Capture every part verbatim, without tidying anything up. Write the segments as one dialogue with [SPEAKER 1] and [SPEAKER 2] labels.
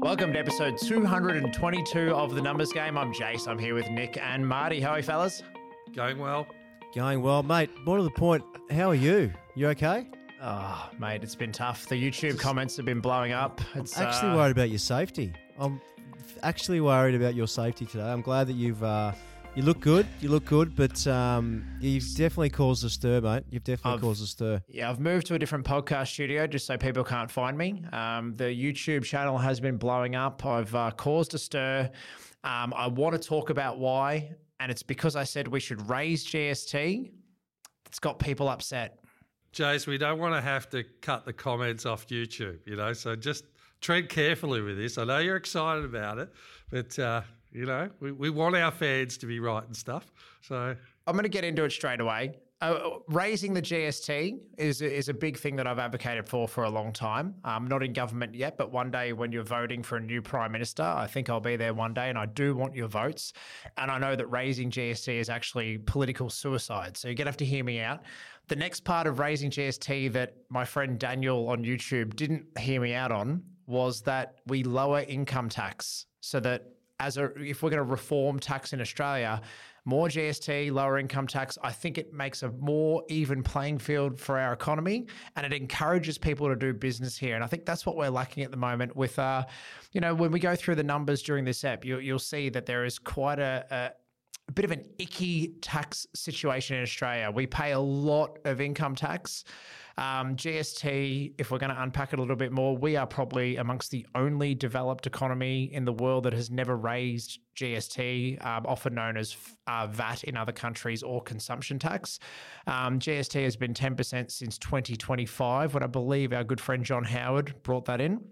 [SPEAKER 1] Welcome to episode two hundred twenty-two of The Numbers Game. I'm Jace. I'm here with Nick and Marty. How are you, fellas?
[SPEAKER 2] Going well.
[SPEAKER 3] Going well, mate. More to the point, how are you? You okay?
[SPEAKER 1] Oh, mate, it's been tough. The YouTube comments have been blowing up. It's
[SPEAKER 3] I'm actually
[SPEAKER 1] uh,
[SPEAKER 3] worried about your safety. I'm actually worried about your safety today. I'm glad that you've uh, you look good. You look good, but um, you've definitely caused a stir, mate. You've definitely
[SPEAKER 1] I've-
[SPEAKER 3] caused a stir.
[SPEAKER 1] Yeah, I've moved to a different podcast studio just so people can't find me. Um, the YouTube channel has been blowing up. I've uh, caused a stir. Um, I want to talk about why, and it's because I said we should raise G S T. It's got people upset.
[SPEAKER 2] Jace, we don't want to have to cut the comments off YouTube, you know, so just tread carefully with this. I know you're excited about it, but, uh, you know, we, we want our fans to be right and stuff. So
[SPEAKER 1] I'm going to get into it straight away. Uh, raising the G S T is is a big thing that I've advocated for for a long time. I'm not in government yet, but one day when you're voting for a new prime minister, I think I'll be there one day, and I do want your votes. And I know that raising G S T is actually political suicide. So you're going to have to hear me out. The next part of raising G S T that my friend Daniel on YouTube didn't hear me out on was that we lower income tax so that as a if we're going to reform tax in Australia, more G S T, lower income tax, I think it makes a more even playing field for our economy, and it encourages people to do business here. And I think that's what we're lacking at the moment with, uh, you know, when we go through the numbers during this app, you, you'll see that there is quite a, a a bit of an icky tax situation in Australia. We pay a lot of income tax. Um, G S T, if we're going to unpack it a little bit more, we are probably amongst the only developed economy in the world that has never raised G S T, um, often known as uh, V A T in other countries or consumption tax. Um, G S T has been ten percent since twenty twenty-five, when I believe our good friend John Howard brought that in.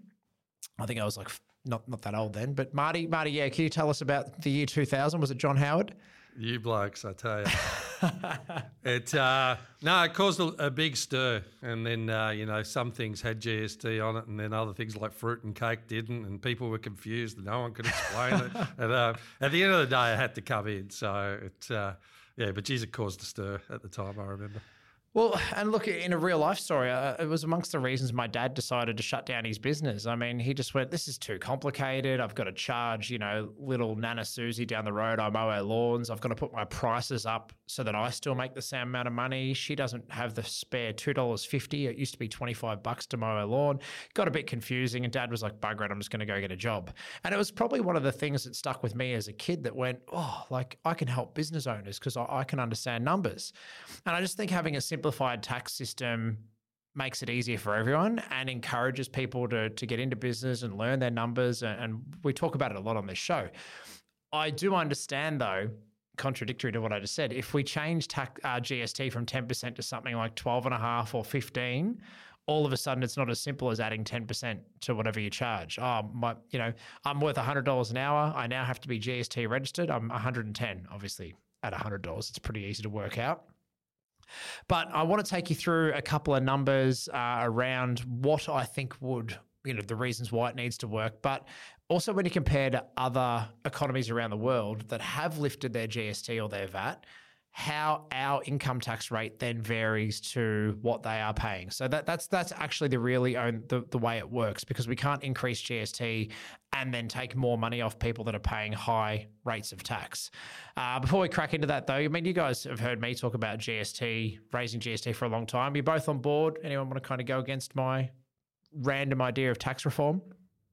[SPEAKER 1] I think I was like not not that old then, but Marty, Marty, yeah, can you tell us about the year two thousand? Was it John Howard?
[SPEAKER 2] you blokes, I tell you. it uh, No, it caused a, a big stir. And then, uh, you know, some things had G S T on it, and then other things like fruit and cake didn't, and people were confused and no one could explain it. And uh, at the end of the day, I had to come in. So, it, uh, yeah, but geez, it caused a stir at the time, I remember.
[SPEAKER 1] Well, and look, in a real life story, uh, it was amongst the reasons my dad decided to shut down his business. I mean, he just went, this is too complicated. I've got to charge, you know, little Nana Susie down the road. I mow our lawns. I've got to put my prices up so that I still make the same amount of money. She doesn't have the spare two dollars fifty. It used to be twenty-five bucks to mow our lawn. Got a bit confusing, and Dad was like, bugger it, I'm just going to go get a job. And it was probably one of the things that stuck with me as a kid that went, oh, like I can help business owners because I, I can understand numbers. And I just think having a simplified tax system makes it easier for everyone and encourages people to, to get into business and learn their numbers. And, and we talk about it a lot on this show. I do understand, though, contradictory to what I just said, if we change tax, uh, G S T from ten percent to something like twelve and a half or fifteen, all of a sudden it's not as simple as adding ten percent to whatever you charge. Oh, my, you know, I'm worth one hundred dollars an hour. I now have to be G S T registered. I'm one hundred ten, obviously, at one hundred dollars. It's pretty easy to work out. But I want to take you through a couple of numbers uh, around what I think would, you know, the reasons why it needs to work. But also when you compare to other economies around the world that have lifted their G S T or their V A T, how our income tax rate then varies to what they are paying. So that that's that's actually the really own the, the way it works, because we can't increase G S T and then take more money off people that are paying high rates of tax. Uh, before we crack into that though, I mean, you guys have heard me talk about G S T, raising G S T for a long time. You're both on board? Anyone want to kind of go against my random idea of tax reform?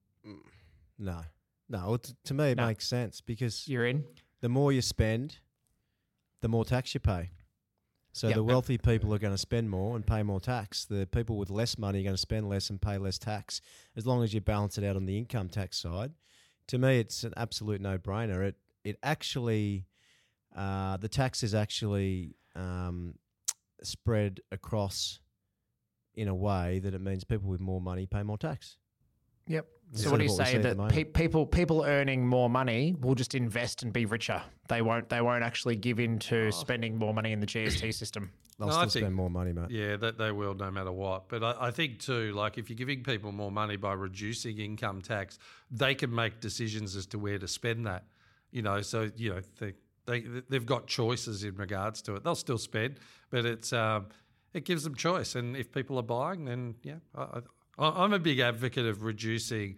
[SPEAKER 3] No. No, well, t- to me it
[SPEAKER 1] No.
[SPEAKER 3] makes sense because
[SPEAKER 1] You're in?
[SPEAKER 3] the more you spend, the more tax you pay. So
[SPEAKER 1] Yep.
[SPEAKER 3] the wealthy people are going to spend more and pay more tax. The people with less money are going to spend less and pay less tax, as long as you balance it out on the income tax side. To me, it's an absolute no-brainer. It it actually, uh, the tax is actually um, spread across in a way that it means people with more money pay more tax.
[SPEAKER 1] Yep. So
[SPEAKER 3] Instead
[SPEAKER 1] what do
[SPEAKER 3] of
[SPEAKER 1] you
[SPEAKER 3] what we
[SPEAKER 1] say
[SPEAKER 3] see at the
[SPEAKER 1] that
[SPEAKER 3] moment.
[SPEAKER 1] pe- people people earning more money will just invest and be richer? They won't they won't actually give in to
[SPEAKER 2] Oh.
[SPEAKER 1] spending more money in the G S T system.
[SPEAKER 3] They'll
[SPEAKER 2] No, I
[SPEAKER 3] still
[SPEAKER 2] think-
[SPEAKER 3] spend more money, mate.
[SPEAKER 2] Yeah, that they will no matter what. But I, I think too, like if you're giving people more money by reducing income tax, they can make decisions as to where to spend that. You know, so you know they they they've got choices in regards to it. They'll still spend, but it's um, it gives them choice. And if people are buying, then yeah, I, I, I'm a big advocate of reducing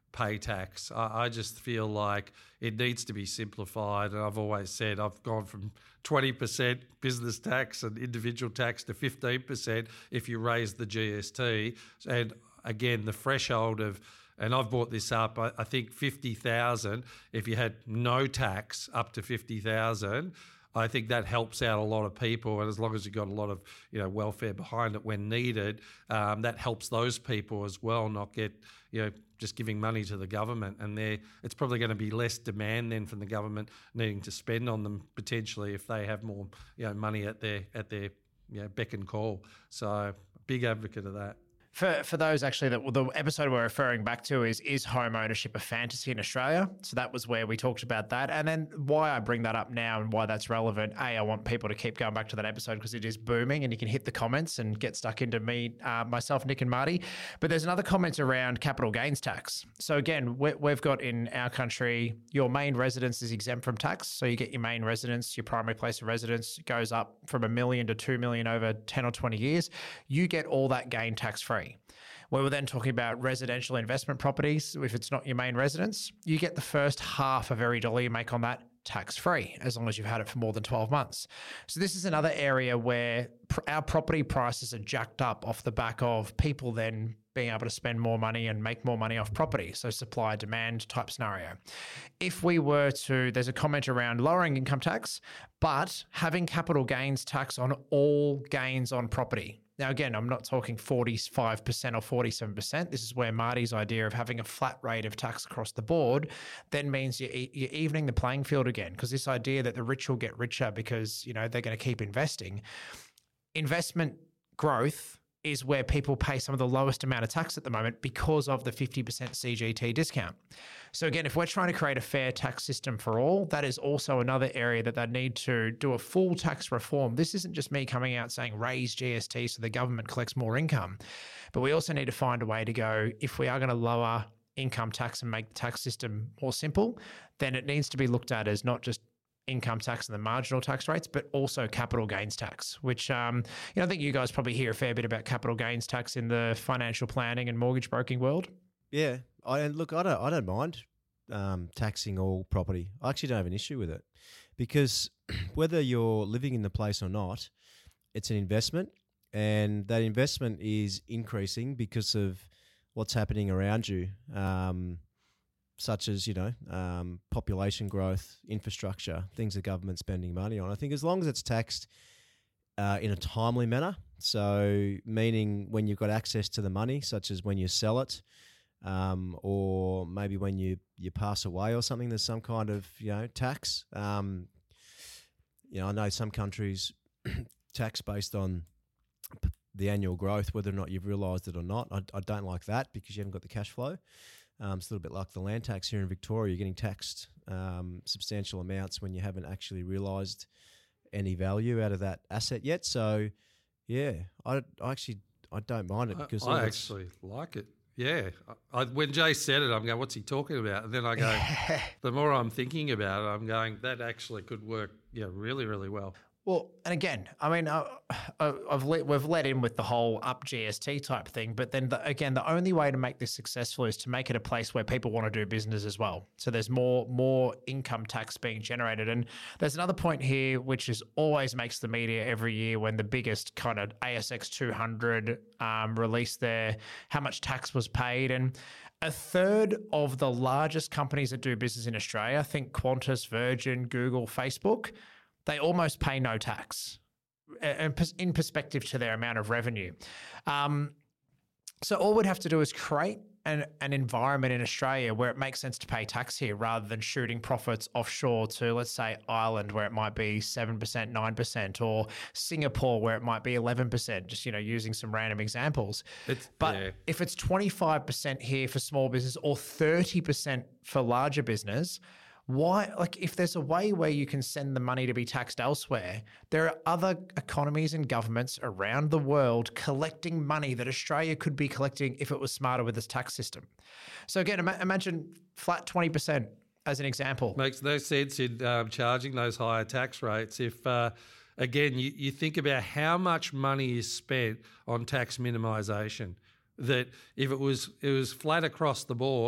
[SPEAKER 2] pay tax. I, I just feel like it needs to be simplified. And I've always said I've gone from twenty percent business tax and individual tax to fifteen percent if you raise the G S T. And again, the threshold of, and I've brought this up, I, I think fifty thousand, if you had no tax up to fifty thousand, I think that helps out a lot of people, and as long as you've got a lot of you know welfare behind it when needed, um, that helps those people as well, not get you know just giving money to the government, and there it's probably going to be less demand then from the government needing to spend on them potentially if they have more you know money at their at their you know beck and call. So big advocate of that.
[SPEAKER 1] For for those actually that the episode we're referring back to is is home ownership a fantasy in Australia? So that was where we talked about that, and then why I bring that up now and why that's relevant. A, I want people to keep going back to that episode because it is booming, and you can hit the comments and get stuck into me, uh, myself, Nick, and Marty. But there's another comment around capital gains tax. So again, we, we've got in our country your main residence is exempt from tax, so you get your main residence, your primary place of residence goes up from a million to two million over ten or twenty years. You get all that gain tax free. We were then talking about residential investment properties. If it's not your main residence, you get the first half of every dollar you make on that tax-free, as long as you've had it for more than twelve months. So this is another area where pr- our property prices are jacked up off the back of people then being able to spend more money and make more money off property. So supply demand type scenario. If we were to, there's a comment around lowering income tax, but having capital gains tax on all gains on property. Now, again, I'm not talking forty-five percent or forty-seven percent. This is where Marty's idea of having a flat rate of tax across the board then means you're, you're evening the playing field again, because this idea that the rich will get richer because, you know, they're going to keep investing. Investment growth is where people pay some of the lowest amount of tax at the moment because of the fifty percent C G T discount. So again, if we're trying to create a fair tax system for all, that is also another area that they need to do a full tax reform. This isn't just me coming out saying raise G S T so the government collects more income, but we also need to find a way to go, if we are going to lower income tax and make the tax system more simple, then it needs to be looked at as not just income tax and the marginal tax rates, but also capital gains tax, which um, you know, I think you guys probably hear a fair bit about capital gains tax in the financial planning and mortgage broking world.
[SPEAKER 3] Yeah, I and look, I don't, I don't mind um, taxing all property. I actually don't have an issue with it, because whether you're living in the place or not, it's an investment, and that investment is increasing because of what's happening around you. Um, such as, you know, um, population growth, infrastructure, things the government's spending money on. I think as long as it's taxed uh, in a timely manner, so meaning when you've got access to the money, such as when you sell it, um, or maybe when you, you pass away or something, there's some kind of, you know, tax. Um, you know, I know some countries tax based on p- the annual growth, whether or not you've realised it or not. I, I don't like that because you haven't got the cash flow. Um, it's a little bit like the land tax here in Victoria. You're getting taxed um, substantial amounts when you haven't actually realised any value out of that asset yet. So, yeah, I, I actually I don't mind it because
[SPEAKER 2] I, I actually like it. Yeah, I, I, when Jay said it, I'm going, "What's he talking about?" And then I go, the more I'm thinking about it, I'm going, that actually could work, yeah, really, really well.
[SPEAKER 1] Well, and again, I mean, uh, I've let, we've let in with the whole up G S T type thing, but then the, again, the only way to make this successful is to make it a place where people want to do business as well. So there's more more income tax being generated, and there's another point here which is always makes the media every year when the biggest kind of A S X two hundred um, release their how much tax was paid, and a third of the largest companies that do business in Australia, I think Qantas, Virgin, Google, Facebook, they almost pay no tax in perspective to their amount of revenue. Um, so all we'd have to do is create an, an environment in Australia where it makes sense to pay tax here rather than shooting profits offshore to, let's say, Ireland, where it might be seven percent, nine percent, or Singapore, where it might be eleven percent, just, you know, using some random examples. It's, but yeah. If it's twenty-five percent here for small business or thirty percent for larger business, why, like, if there's a way where you can send the money to be taxed elsewhere, there are other economies and governments around the world collecting money that Australia could be collecting if it was smarter with its tax system. So again, ima- imagine flat twenty percent as an example.
[SPEAKER 2] Makes no sense in um, charging those higher tax rates if, uh, again, you, you think about how much money is spent on tax minimisation, that if it was it was flat across the board,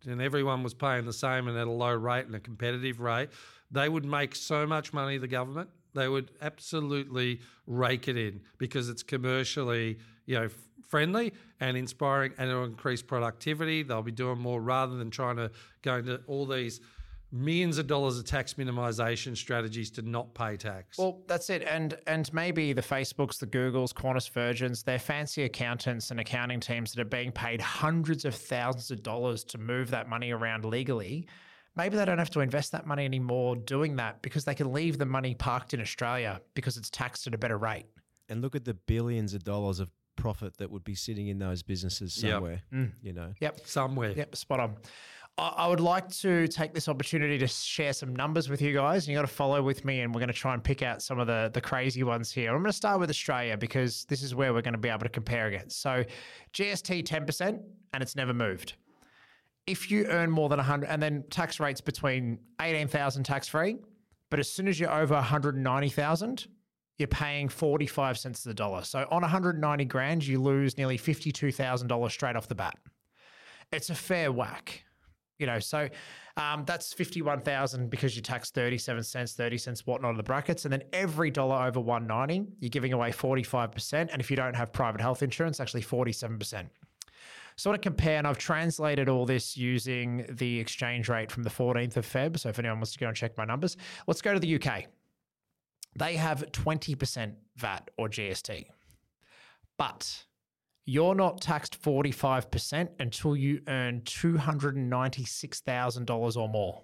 [SPEAKER 2] and everyone was paying the same and at a low rate and a competitive rate, they would make so much money, the government. They would absolutely rake it in because it's commercially, you know, friendly and inspiring, and it'll increase productivity. They'll be doing more rather than trying to go into all these millions of dollars of tax minimisation strategies to not pay tax.
[SPEAKER 1] Well, that's it. And and maybe the Facebooks, the Googles, Qantas Virgins, they're fancy accountants and accounting teams that are being paid hundreds of thousands of dollars to move that money around legally. Maybe they don't have to invest that money anymore doing that because they can leave the money parked in Australia because it's taxed at a better rate.
[SPEAKER 3] And look at the billions of dollars of profit that would be sitting in those businesses
[SPEAKER 2] Yep.
[SPEAKER 3] somewhere,
[SPEAKER 1] Mm.
[SPEAKER 3] you know.
[SPEAKER 1] Yep.
[SPEAKER 2] Somewhere.
[SPEAKER 1] Yep, spot on. I I would like to take this opportunity to share some numbers with you guys. You got to follow with me, and we're going to try and pick out some of the, the crazy ones here. I'm going to start with Australia because this is where we're going to be able to compare against. So G S T ten percent, and it's never moved. If you earn more than one hundred, and then tax rates between eighteen thousand tax-free, but as soon as you're over one hundred ninety thousand, you're paying forty-five cents to the dollar. So on one hundred ninety grand, you lose nearly fifty-two thousand dollars straight off the bat. It's a fair whack. You know, so um, that's fifty-one thousand because you tax thirty-seven cents, thirty cents, whatnot of the brackets. And then every dollar over one hundred ninety, you're giving away forty-five percent. And if you don't have private health insurance, actually forty-seven percent. So I want to compare, and I've translated all this using the exchange rate from the fourteenth of February. So if anyone wants to go and check my numbers, let's go to the U K. They have twenty percent V A T or G S T. But you're not taxed forty-five percent until you earn two hundred ninety-six thousand dollars or more.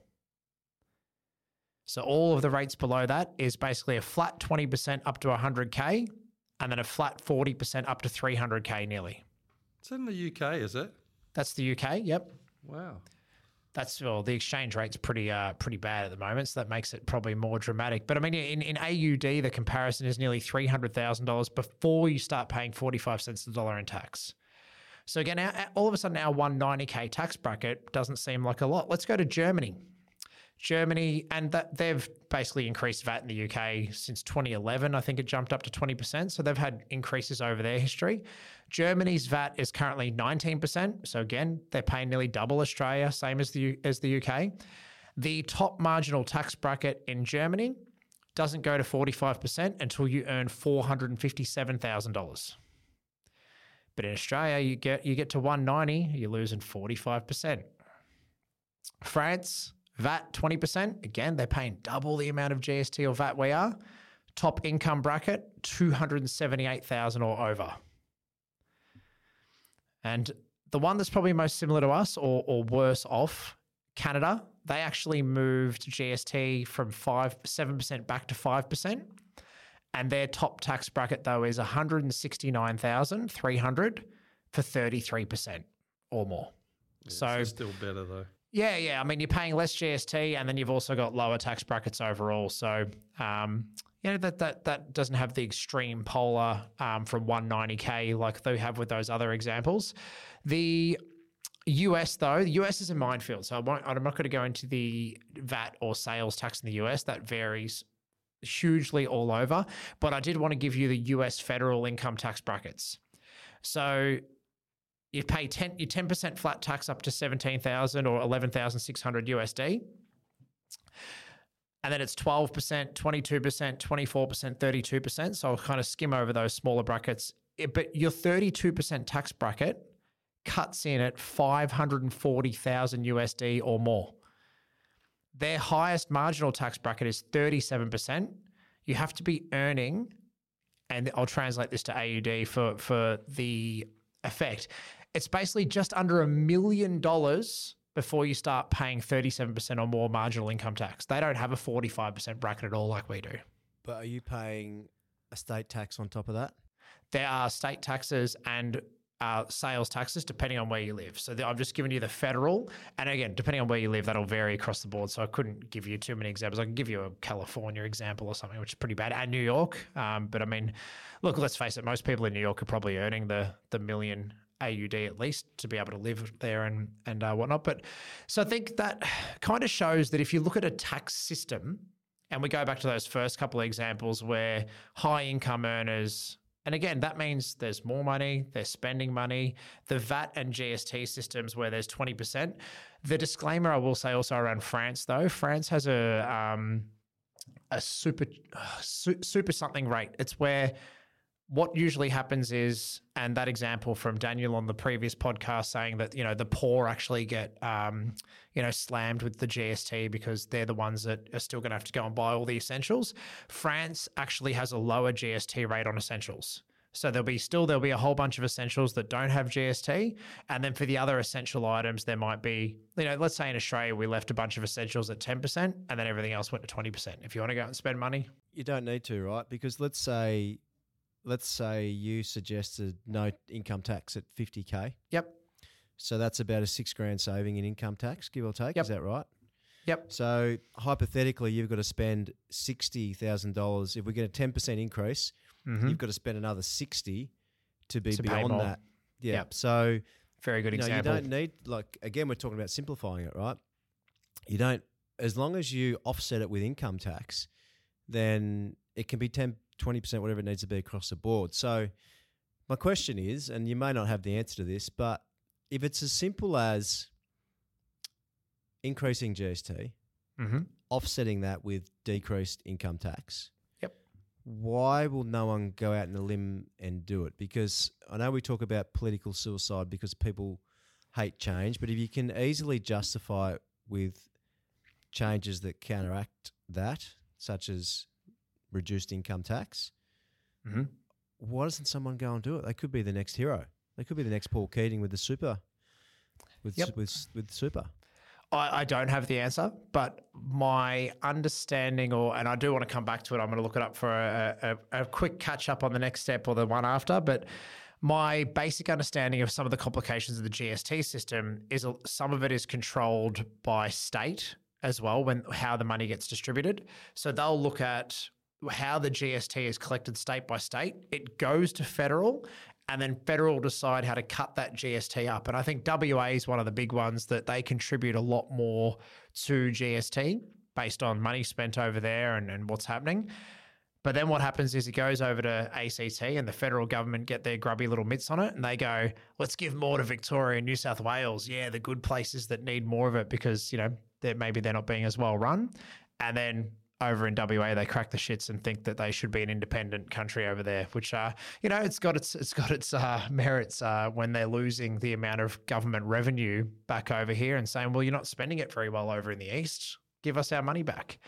[SPEAKER 1] So all of the rates below that is basically a flat twenty percent up to one hundred K and then a flat forty percent up to three hundred K nearly.
[SPEAKER 2] It's in the U K, is it?
[SPEAKER 1] That's the U K, yep.
[SPEAKER 2] Wow.
[SPEAKER 1] That's, well, the exchange rate's pretty uh, pretty bad at the moment, so that makes it probably more dramatic. But I mean, in, in A U D, the comparison is nearly three hundred thousand dollars before you start paying forty-five cents to the dollar in tax. So again, our, all of a sudden, our one hundred ninety K tax bracket doesn't seem like a lot. Let's go to Germany. Germany, and that they've basically increased V A T in the U K since twenty eleven. I think it jumped up to twenty percent. So they've had increases over their history. Germany's V A T is currently nineteen percent. So again, they're paying nearly double Australia, same as the U- as the U K. The top marginal tax bracket in Germany doesn't go to forty-five percent until you earn four hundred fifty-seven thousand dollars. But in Australia, you get you get to one hundred ninety, you're losing forty-five percent. France, V A T twenty percent. Again, they're paying double the amount of G S T or V A T we are. Top income bracket, two hundred seventy-eight thousand dollars or over. And the one that's probably most similar to us or, or worse off, Canada, they actually moved G S T from five, seven percent back to five percent. And their top tax bracket, though, is one hundred sixty-nine thousand three hundred dollars for thirty-three percent or more.
[SPEAKER 2] Yeah,
[SPEAKER 1] so
[SPEAKER 2] it's still better, though.
[SPEAKER 1] Yeah, yeah. I mean, you're paying less G S T, and then you've also got lower tax brackets overall. So, um, you know, that that that doesn't have the extreme polar um, from one hundred ninety K like they have with those other examples. The U S, though, the U S is a minefield. So I won't, I'm not going to go into the V A T or sales tax in the U S. That varies hugely all over. But I did want to give you the U S federal income tax brackets. So you pay ten, your ten percent flat tax up to seventeen thousand or eleven thousand six hundred U S D. And then it's twelve percent, twenty-two percent, twenty-four percent, thirty-two percent. So I'll kind of skim over those smaller brackets. It, but your thirty-two percent tax bracket cuts in at five hundred forty thousand U S D or more. Their highest marginal tax bracket is thirty-seven percent. You have to be earning, and I'll translate this to A U D for, for the effect. It's basically just under a million dollars before you start paying thirty-seven percent or more marginal income tax. They don't have a forty-five percent bracket at all like we do.
[SPEAKER 3] But are you paying a state tax on top of that?
[SPEAKER 1] There are state taxes and uh, sales taxes depending on where you live. So the, I've just given you the federal. And again, depending on where you live, that'll vary across the board. So I couldn't give you too many examples. I can give you a California example or something, which is pretty bad, and New York. Um, but I mean, look, let's face it, most people in New York are probably earning the the million A U D at least to be able to live there and, and uh, whatnot. But so I think that kind of shows that if you look at a tax system, and we go back to those first couple of examples where high income earners And again, that means there's more money, they're spending money. The V A T and G S T systems where there's twenty percent. The disclaimer I will say also around France, though, France has a um, a super uh, su- super something rate. It's where what usually happens is, and that example from Daniel on the previous podcast saying that, you know, the poor actually get, um, you know, slammed with the G S T because they're the ones that are still going to have to go and buy all the essentials. France actually has a lower G S T rate on essentials. So there'll be still, there'll be a whole bunch of essentials that don't have G S T. And then for the other essential items, there might be, you know, let's say in Australia, we left a bunch of essentials at ten percent and then everything else went to twenty percent. If you want to go out and spend money.
[SPEAKER 3] You don't need to, right? Because let's say... Let's say you suggested no income tax at fifty K.
[SPEAKER 1] Yep.
[SPEAKER 3] So that's about a six grand saving in income tax, give or take.
[SPEAKER 1] Yep.
[SPEAKER 3] Is that right?
[SPEAKER 1] Yep.
[SPEAKER 3] So hypothetically, you've got to spend sixty thousand dollars. If we get a ten percent increase,
[SPEAKER 1] Mm-hmm.
[SPEAKER 3] you've got to spend another sixty to be
[SPEAKER 1] To pay
[SPEAKER 3] beyond
[SPEAKER 1] more.
[SPEAKER 3] that. Yeah.
[SPEAKER 1] Yep.
[SPEAKER 3] So
[SPEAKER 1] Very good
[SPEAKER 3] you know,
[SPEAKER 1] example.
[SPEAKER 3] you don't need, like, again, we're talking about simplifying it, right? You don't, as long as you offset it with income tax, then it can be ten, twenty percent, whatever it needs to be across the board. So my question is, and you may not have the answer to this, but if it's as simple as increasing G S T,
[SPEAKER 1] Mm-hmm.
[SPEAKER 3] offsetting that with decreased income tax,
[SPEAKER 1] Yep.
[SPEAKER 3] why will no one go out on a limb and do it? Because I know we talk about political suicide because people hate change, but if you can easily justify it with changes that counteract that, such as reduced income tax,
[SPEAKER 1] Mm-hmm.
[SPEAKER 3] why doesn't someone go and do it? They could be the next hero. They could be the next Paul Keating with the super, with
[SPEAKER 1] Yep.
[SPEAKER 3] with with super.
[SPEAKER 1] I, I don't have the answer, but my understanding, or and I do want to come back to it. I'm going to look it up for a, a, a quick catch up on the next step or the one after. But my basic understanding of some of the complications of the G S T system is a- some of it is controlled by state as well, when how the money gets distributed. So they'll look at how the G S T is collected state by state. It goes to federal, and then federal decide how to cut that G S T up. And I think W A is one of the big ones that they contribute a lot more to G S T based on money spent over there and, and what's happening. But then what happens is it goes over to A C T and the federal government get their grubby little mitts on it and they go, let's give more to Victoria and New South Wales. Yeah, the good places that need more of it because, you know, they're, maybe they're not being as well run. And then over in W A, they crack the shits and think that they should be an independent country over there, which, uh, you know, it's got its it's got its uh, merits uh, when they're losing the amount of government revenue back over here and saying, well, you're not spending it very well over in the east. Give us our money back.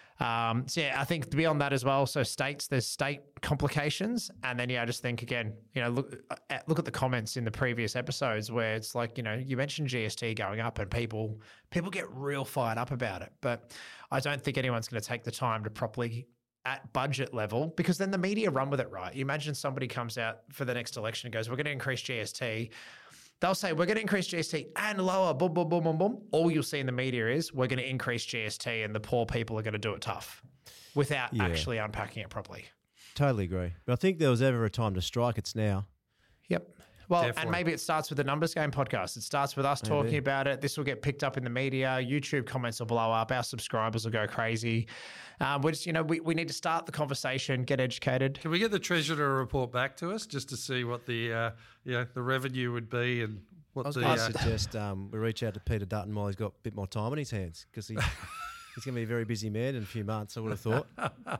[SPEAKER 1] Um, so yeah, I think beyond that as well. So states, there's state complications, and then yeah, I just think again, you know, look at, look at the comments in the previous episodes where it's like, you know, you mentioned G S T going up, and people people get real fired up about it, but I don't think anyone's going to take the time to properly at budget level, because then the media run with it, right? You imagine somebody comes out for the next election and goes, "We're going to increase G S T." They'll say, we're going to increase G S T and lower, boom, boom, boom, boom, boom. All you'll see in the media is we're going to increase G S T and the poor people are going to do it tough without
[SPEAKER 3] Yeah.
[SPEAKER 1] actually unpacking it properly.
[SPEAKER 3] Totally agree. But I think there was ever a time to strike. It's now.
[SPEAKER 1] Yep. Well,
[SPEAKER 2] Definitely.
[SPEAKER 1] and maybe it starts with the Numbers Game podcast. It starts with us talking
[SPEAKER 3] Maybe.
[SPEAKER 1] about it. This will get picked up in the media. YouTube comments will blow up. Our subscribers will go crazy. Um, we're just, you know, we, we need to start the conversation, get educated.
[SPEAKER 2] Can we get the treasurer to report back to us just to see what the uh, yeah the revenue would be and what
[SPEAKER 3] I was
[SPEAKER 2] the
[SPEAKER 3] going to
[SPEAKER 2] uh,
[SPEAKER 3] suggest um, we reach out to Peter Dutton while he's got a bit more time on his hands because he, he's going to be a very busy man in a few months, I would have thought.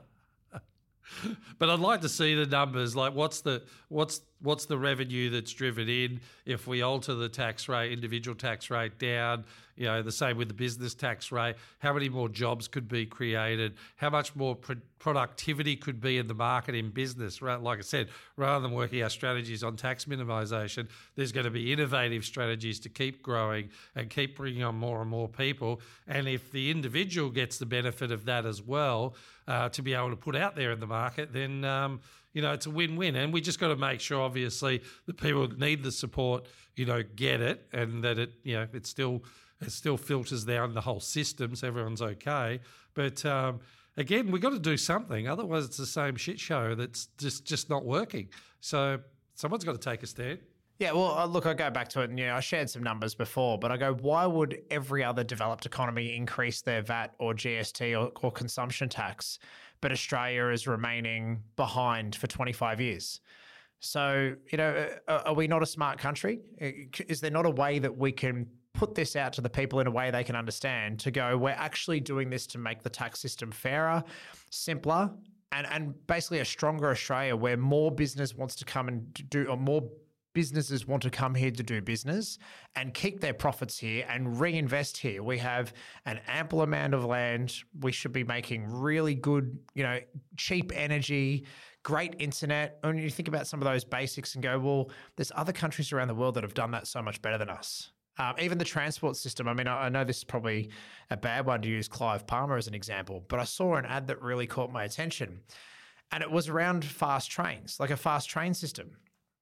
[SPEAKER 2] But I'd like to see the numbers. Like, what's the what's what's the revenue that's driven in if we alter the tax rate, individual tax rate down? You know, the same with the business tax rate. How many more jobs could be created? How much more pro- productivity could be in the market in business? Right, like I said, rather than working our strategies on tax minimisation, there's going to be innovative strategies to keep growing and keep bringing on more and more people. And if the individual gets the benefit of that as well, uh, to be able to put out there in the market, then um, you know, it's a win-win. And we just got to make sure, obviously, the people that need the support, you know, get it, and that it, you know, it still it still filters down the whole system, so everyone's okay. But um, again, we got to do something. Otherwise, it's the same shit show that's just just not working. So someone's got to take a stand.
[SPEAKER 1] Yeah, well, uh, look, I go back to it, and you know, I shared some numbers before, but I go, why would every other developed economy increase their V A T or G S T or, or consumption tax, but Australia is remaining behind for twenty-five years? So, you know, are, are we not a smart country? Is there not a way that we can put this out to the people in a way they can understand to go, we're actually doing this to make the tax system fairer, simpler, and, and basically a stronger Australia where more business wants to come and do, or more businesses want to come here to do business and keep their profits here and reinvest here. We have an ample amount of land. We should be making really good, you know, cheap energy, great internet. And you think about some of those basics and go, well, there's other countries around the world that have done that so much better than us. Um, even the transport system. I mean, I, I know this is probably a bad one to use Clive Palmer as an example, but I saw an ad that really caught my attention. And it was around fast trains, like a fast train system.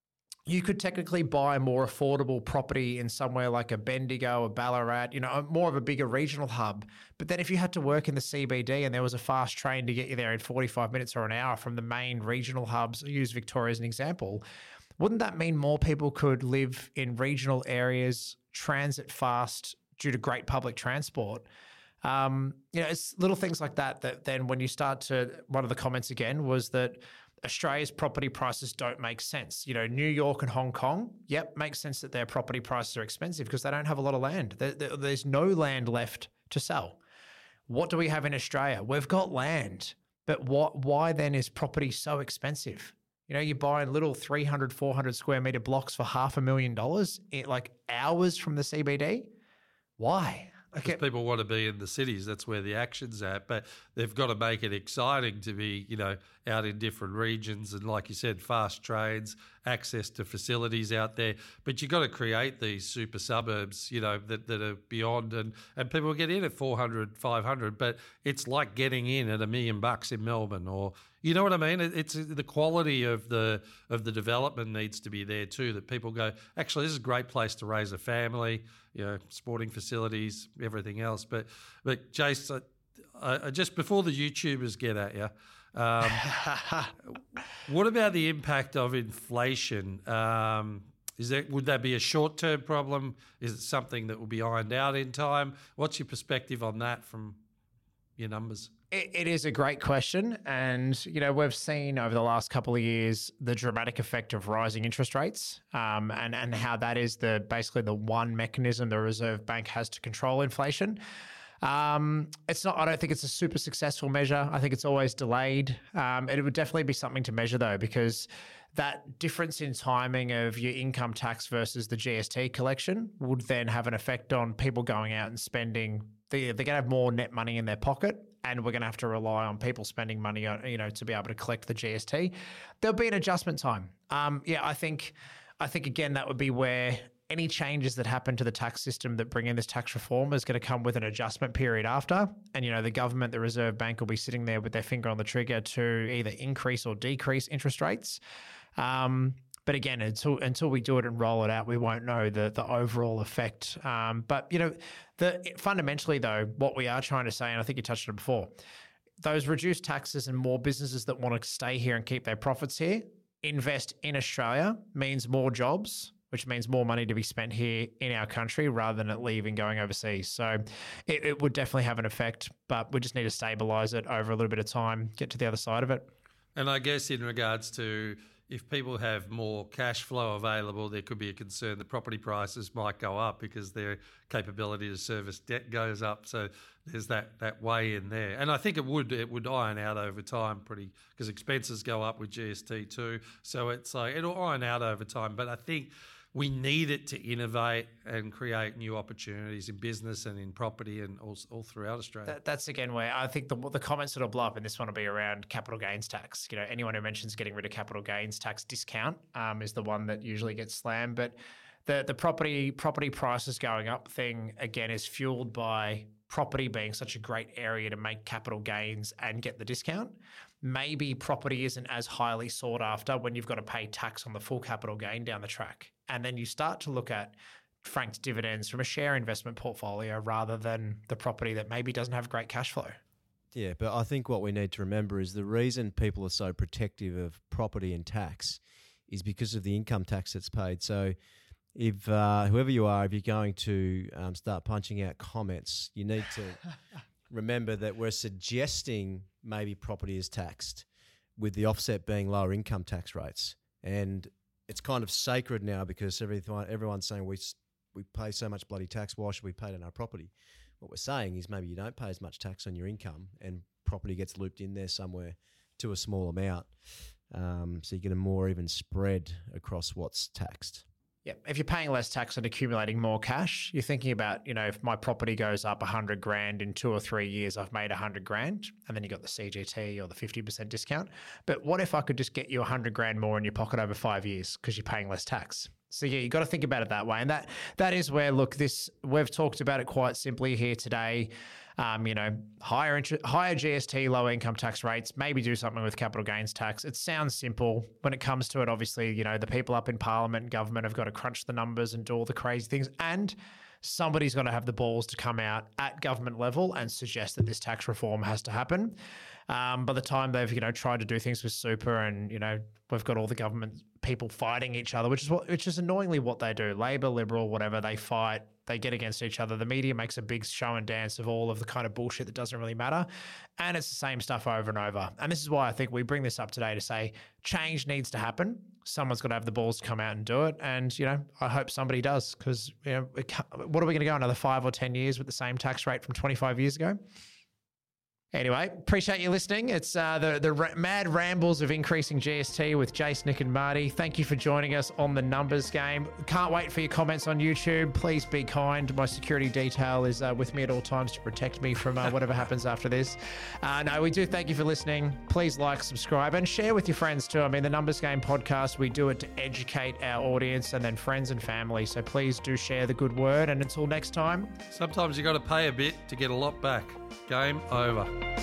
[SPEAKER 1] You could technically buy a more affordable property in somewhere like a Bendigo or Ballarat, you know, more of a bigger regional hub. But then if you had to work in the C B D and there was a fast train to get you there in forty-five minutes or an hour from the main regional hubs, I'll use Victoria as an example, wouldn't that mean more people could live in regional areas, transit fast due to great public transport? Um, you know, it's little things like that that then when you start to, one of the comments again was that Australia's property prices don't make sense. You know, New York and Hong Kong, yep, makes sense that their property prices are expensive because they don't have a lot of land. There, there, there's no land left to sell. What do we have in Australia? We've got land, but what? Why then is property so expensive? You know, you're buying little three hundred, four hundred square meter blocks for half a million dollars, in like hours from the C B D. Why?
[SPEAKER 2] Because okay. People want to be in the cities. That's where the action's at. But they've got to make it exciting to be, you know, out in different regions. And like you said, fast trains, access to facilities out there. But you've got to create these super suburbs, you know, that, that are beyond. And, and people get in at four hundred, five hundred. But it's like getting in at a million bucks in Melbourne or, you know what I mean? It, it's the quality of the of the development needs to be there too, that people go, actually, this is a great place to raise a family, you know, sporting facilities, everything else. But, but Jace, I, I, just before the YouTubers get at you, um, what about the impact of inflation? Um, is that, would that be a short-term problem? Is it something that will be ironed out in time? What's your perspective on that from your numbers?
[SPEAKER 1] It, it is a great question. And, you know, we've seen over the last couple of years the dramatic effect of rising interest rates um, and, and how that is the basically the one mechanism the Reserve Bank has to control inflation. Um, it's not, I don't think it's a super successful measure. I think it's always delayed. Um, it would definitely be something to measure though, because that difference in timing of your income tax versus the G S T collection would then have an effect on people going out and spending. They, they're going to have more net money in their pocket, and we're going to have to rely on people spending money on, you know, to be able to collect the G S T. There'll be an adjustment time. Um, yeah, I think, I think again, that would be where any changes that happen to the tax system that bring in this tax reform is going to come with an adjustment period after. And, you know, the government, the Reserve Bank will be sitting there with their finger on the trigger to either increase or decrease interest rates. Um, but again, until until we do it and roll it out, we won't know the the overall effect. Um, but, you know, the fundamentally, though, what we are trying to say, and I think you touched on it before, those reduced taxes and more businesses that want to stay here and keep their profits here, invest in Australia, means more jobs, which means more money to be spent here in our country rather than it leaving going overseas. So it, it would definitely have an effect, but we just need to stabilise it over a little bit of time, get to the other side of it.
[SPEAKER 2] And I guess in regards to if people have more cash flow available, there could be a concern that property prices might go up because their capability to service debt goes up. So there's that that way in there. And I think it would it would iron out over time pretty, because expenses go up with G S T too. So it's like it'll iron out over time. But I think we need it to innovate and create new opportunities in business and in property and all, all throughout Australia.
[SPEAKER 1] That, that's again where I think the the comments that'll blow up in this one will be around capital gains tax. You know, anyone who mentions getting rid of capital gains tax discount um, is the one that usually gets slammed. But the the property property prices going up thing again is fueled by property being such a great area to make capital gains and get the discount. Maybe property isn't as highly sought after when you've got to pay tax on the full capital gain down the track. And then you start to look at franked dividends from a share investment portfolio rather than the property that maybe doesn't have great cash flow.
[SPEAKER 3] Yeah, but I think what we need to remember is the reason people are so protective of property and tax is because of the income tax that's paid. So if uh, whoever you are, if you're going to um, start punching out comments, you need to remember that we're suggesting maybe property is taxed with the offset being lower income tax rates. And it's kind of sacred now because everyone, everyone's saying we we pay so much bloody tax. Why should we pay it on our property? What we're saying is maybe you don't pay as much tax on your income, and property gets looped in there somewhere to a small amount. Um, so you get a more even spread across what's taxed.
[SPEAKER 1] Yeah, if you're paying less tax and accumulating more cash, you're thinking about, you know, if my property goes up one hundred grand in two or three years, I've made one hundred grand, and then you got the C G T or the fifty percent discount. But what if I could just get you one hundred grand more in your pocket over five years because you're paying less tax? So yeah, you got to think about it that way. And that that is where, look, this we've talked about it quite simply here today. Um, you know, higher interest, higher G S T, lower income tax rates, maybe do something with capital gains tax. It sounds simple. When it comes to it, obviously, you know, the people up in Parliament and government have got to crunch the numbers and do all the crazy things. And somebody's got to have the balls to come out at government level and suggest that this tax reform has to happen. Um, by the time they've, you know, tried to do things with super and, you know, we've got all the government people fighting each other, which is what, which is annoyingly what they do. Labor, Liberal, whatever, they fight, they get against each other. The media makes a big show and dance of all of the kind of bullshit that doesn't really matter. And it's the same stuff over and over. And this is why I think we bring this up today to say change needs to happen. Someone's got to have the balls to come out and do it. And, you know, I hope somebody does, because, you know, it what are we going to go another five or ten years with the same tax rate from twenty-five years ago? Anyway, appreciate you listening. It's uh, the, the r- mad rambles of increasing G S T with Jace, Nick and Marty. Thank you for joining us on The Numbers Game. Can't wait for your comments on YouTube. Please be kind. My security detail is uh, with me at all times to protect me from uh, whatever happens after this. Uh, no, we do thank you for listening. Please like, subscribe, and share with your friends too. I mean, The Numbers Game podcast, we do it to educate our audience and then friends and family. So please do share the good word. And until next time.
[SPEAKER 2] Sometimes you got to pay a bit to get a lot back. Game over.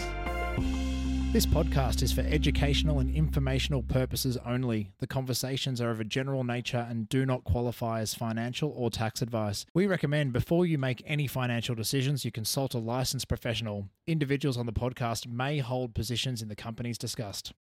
[SPEAKER 4] This podcast is for educational and informational purposes only. The conversations are of a general nature and do not qualify as financial or tax advice. We recommend before you make any financial decisions, you consult a licensed professional. Individuals on the podcast may hold positions in the companies discussed.